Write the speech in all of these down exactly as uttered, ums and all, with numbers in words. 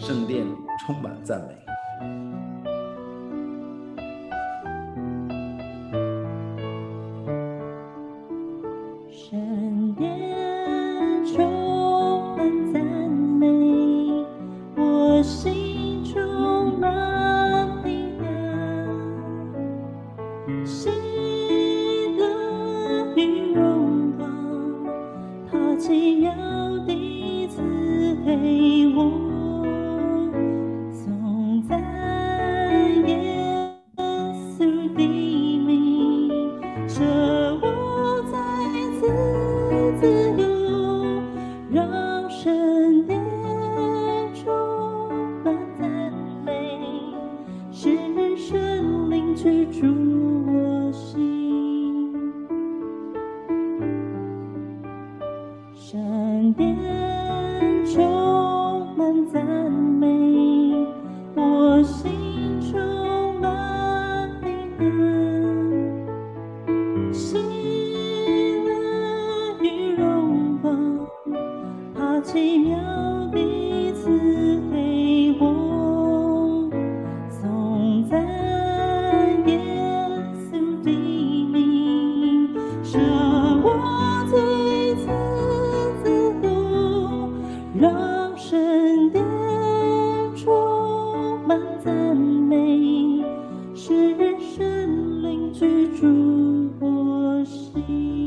圣殿充满赞美。 圣殿充满赞美，我心充满平安，喜乐与荣光，他奇妙地赐给我，颂赞耶稣的名，使我再次自由，让圣殿充满赞美，使神灵居住我心。圣殿充满赞美，我心充满平安，喜乐与荣光，他奇妙地赐给我，颂赞耶稣的名，使我最次自由，让圣殿充满赞美，使神灵居住我心。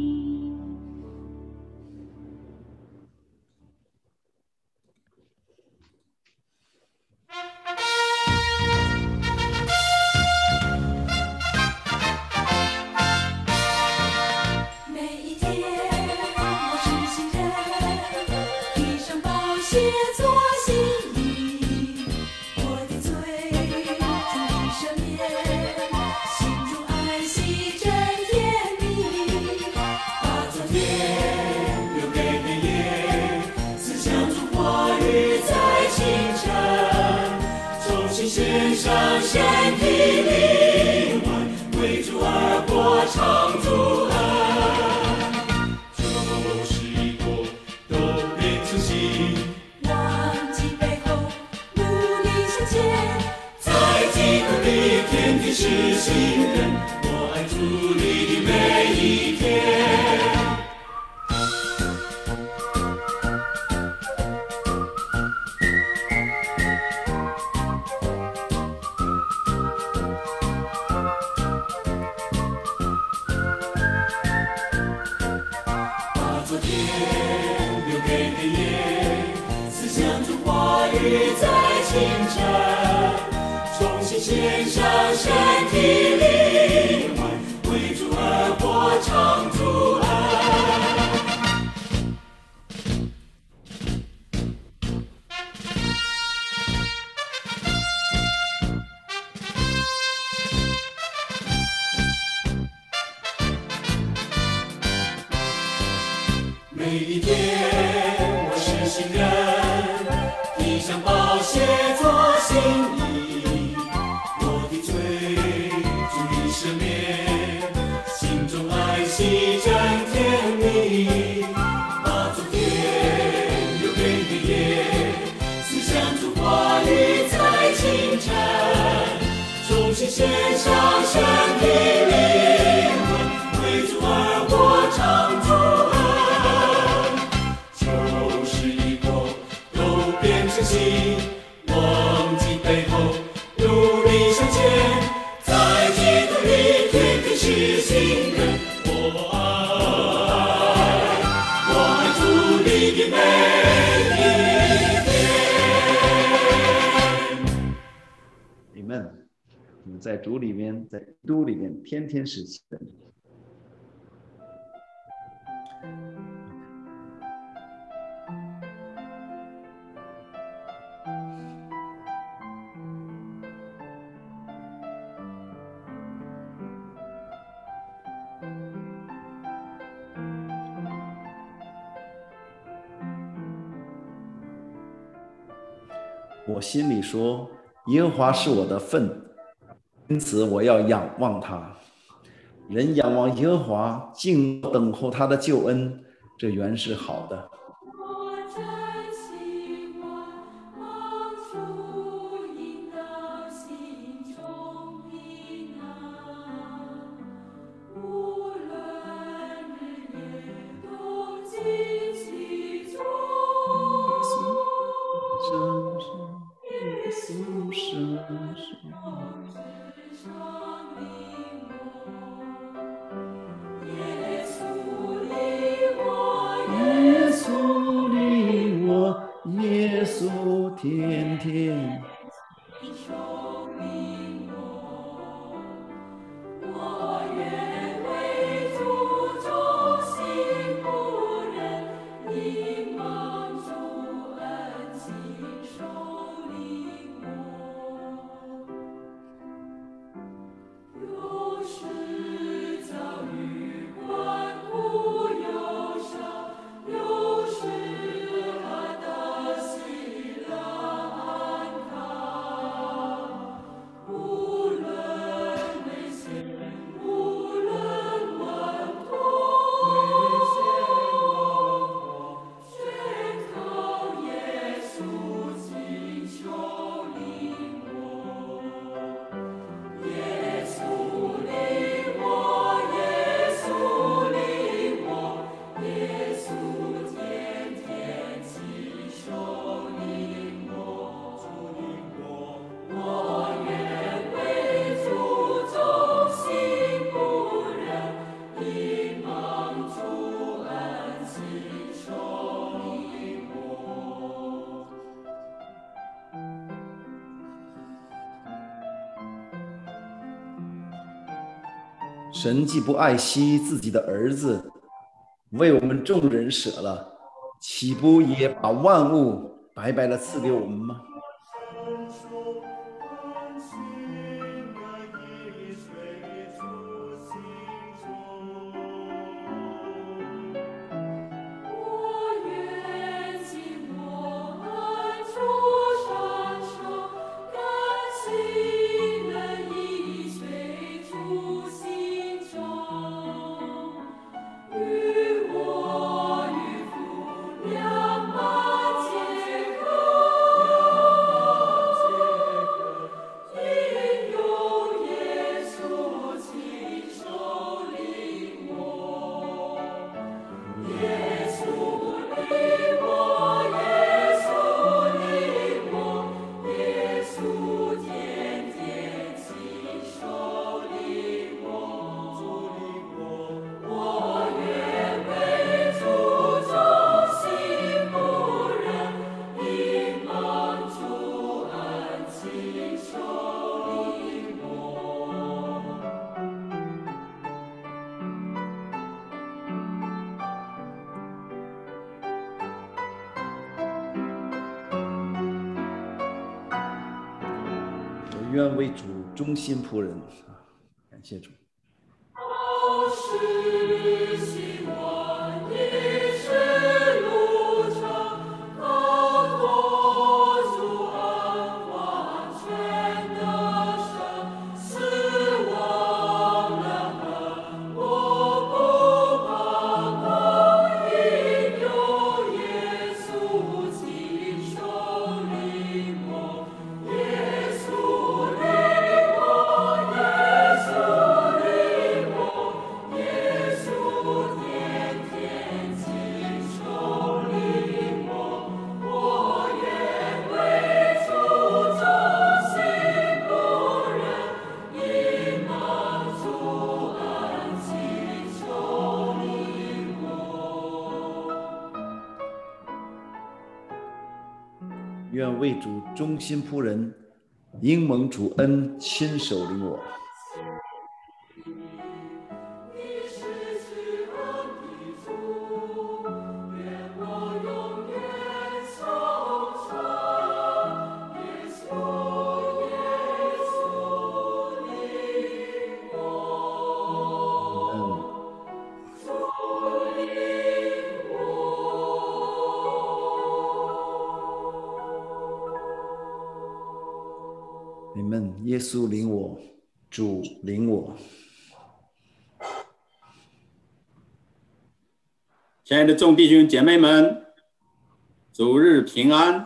每一天我是新人，披上宝血做新衣，我的罪终于赦免，心中爱惜真甜蜜，把昨天留给黑夜，思想中话语在清晨，重新献上身体灵魂，为主而活，唱主恩。忘记背后，努力向前，在基督里天天是新人，我爱主你的每一天。把昨天留给黑夜，思想中话语在清晨，重新献上身体灵魂，为主而活，唱主恩。每一天我是新人，披上宝血做新衣，我的罪主已赦免，心中爱惜真甜蜜，把昨天留给黑夜，思想主话语在清晨，重新献上身体灵魂，为主而活，唱主恩。忘记背后，努力向前，在基督里天天是新人，我爱，我爱主你的每一天。 你们，我们在主里面，在基督里面，天天是新人。我心里说，耶和华是我的份，因此我要仰望他。人仰望耶和华，静等候他的救恩，这原是好的。 我真喜欢神既不爱惜自己的儿子，为我们众人舍了，岂不也把万物白白的赐给我们吗？愿为主忠心仆人，感谢主。愿为主忠心仆人，因蒙主恩亲手领我。你们耶稣领我，主领我。 亲爱的众弟兄姐妹们，主日平安。